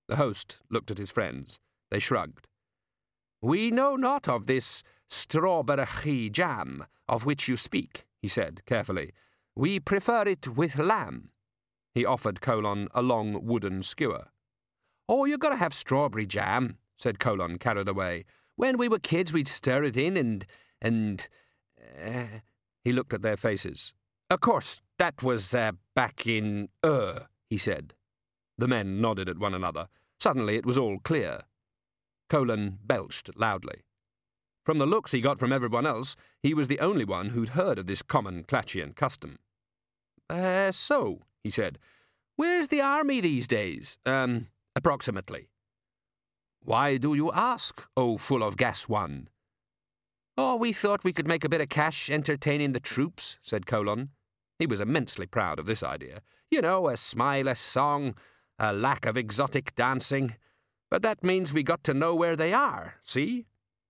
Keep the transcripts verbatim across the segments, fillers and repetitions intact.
The host looked at his friends. They shrugged. "We know not of this strawberry jam of which you speak," he said carefully. "We prefer it with lamb." He offered Colon a long wooden skewer. "Oh, you gotta have strawberry jam," said Colon, carried away. "When we were kids, we'd stir it in and... and... Uh, he looked at their faces. "Of course, that was uh, back in... er," he said. The men nodded at one another. Suddenly it was all clear. Colon belched loudly. From the looks he got from everyone else, he was the only one who'd heard of this common Clatchian custom. Uh, so, he said, "where's the army these days? Um, approximately." "Why do you ask, oh full of gas one?" "Oh, we thought we could make a bit of cash entertaining the troops," said Colon. He was immensely proud of this idea. You know, a smileless song, a lack of exotic dancing. But that means we got to know where they are, see?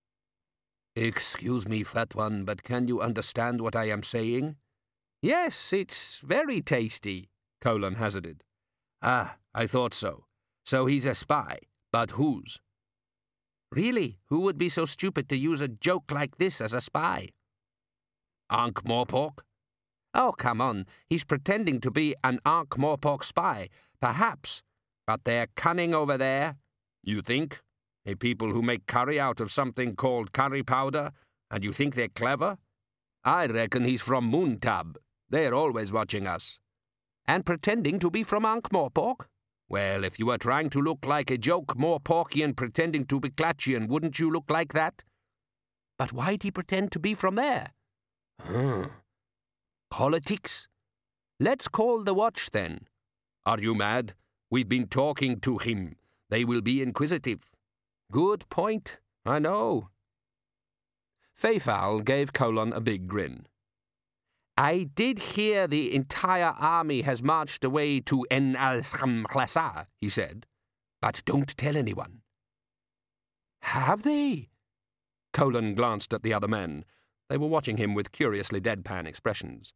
"Excuse me, fat one, but can you understand what I am saying?" "Yes, it's very tasty," Colon hazarded. "Ah, I thought so. So he's a spy. But whose?" "Really, who would be so stupid to use a joke like this as a spy?" "Ankh-Morpork?" "Oh, come on. He's pretending to be an Ankh-Morpork spy. Perhaps. But they're cunning over there." "You think? A people who make curry out of something called curry powder, and you think they're clever? I reckon he's from Muntab. They're always watching us." "And pretending to be from Ankh-Morpork?" "Well, if you were trying to look like a joke Morporkian pretending to be Clatchian, wouldn't you look like that?" "But why'd he pretend to be from there?" Hmm. "Politics? Let's call the watch, then." "Are you mad? We've been talking to him. They will be inquisitive." "Good point. I know." Fayfowl gave Colon a big grin. "I did hear the entire army has marched away to En al-Khamklasa," he said. "But don't tell anyone." "Have they?" Colon glanced at the other men. They were watching him with curiously deadpan expressions.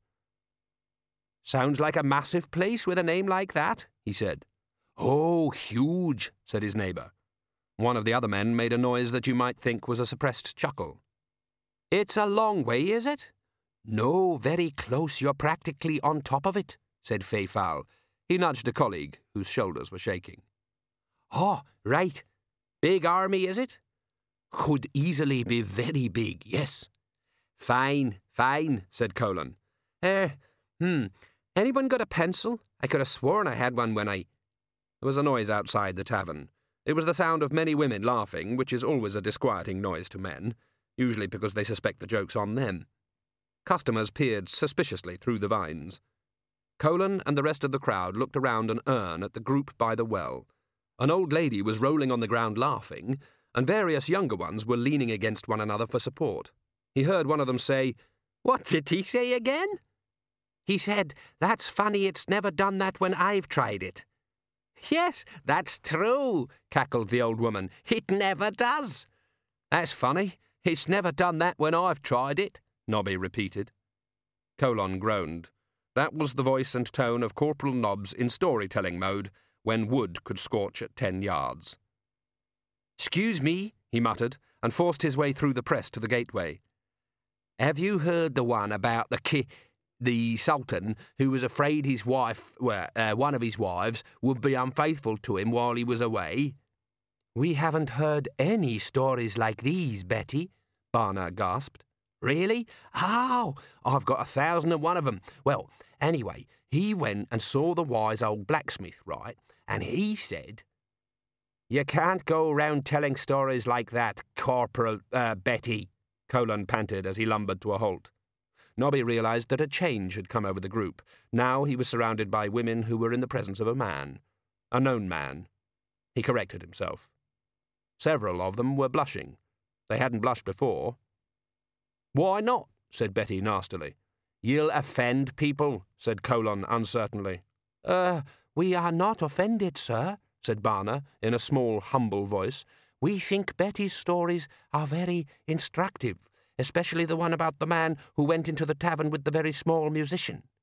"Sounds like a massive place with a name like that," he said. "Oh, huge," said his neighbour. One of the other men made a noise that you might think was a suppressed chuckle. "It's a long way, is it?" "No, very close. You're practically on top of it," said Fayfowl. He nudged a colleague whose shoulders were shaking. "Oh, right. Big army, is it?" "Could easily be very big, yes." "Fine, fine," said Colon. Eh, hmm, anyone got a pencil? I could have sworn I had one when I... There was a noise outside the tavern. It was the sound of many women laughing, which is always a disquieting noise to men, usually because they suspect the joke's on them. Customers peered suspiciously through the vines. Colon and the rest of the crowd looked around an urn at the group by the well. An old lady was rolling on the ground laughing, and various younger ones were leaning against one another for support. He heard one of them say, "What did he say again?" "He said, 'That's funny, it's never done that when I've tried it.'" "Yes, that's true," cackled the old woman. "It never does." "That's funny. It's never done that when I've tried it," Nobby repeated. Colon groaned. That was the voice and tone of Corporal Nobbs in storytelling mode, when wood could scorch at ten yards. "Excuse me," he muttered, and forced his way through the press to the gateway. "Have you heard the one about the ki... the Sultan, who was afraid his wife, well, uh, one of his wives, would be unfaithful to him while he was away?" "We haven't heard any stories like these, Betty," Barna gasped. "Really? Oh, I've got a thousand and one of them. Well, anyway, he went and saw the wise old blacksmith, right? And he said..." "You can't go round telling stories like that, Corporal, uh, Betty," Colon panted as he lumbered to a halt. Nobby realised that a change had come over the group. Now he was surrounded by women who were in the presence of a man. A known man. He corrected himself. Several of them were blushing. They hadn't blushed before. "Why not?" said Betty nastily. "You'll offend people," said Colon uncertainly. Uh, we are not offended, sir," said Barna in a small, humble voice. "We think Betty's stories are very instructive, especially the one about the man who went into the tavern with the very small musician."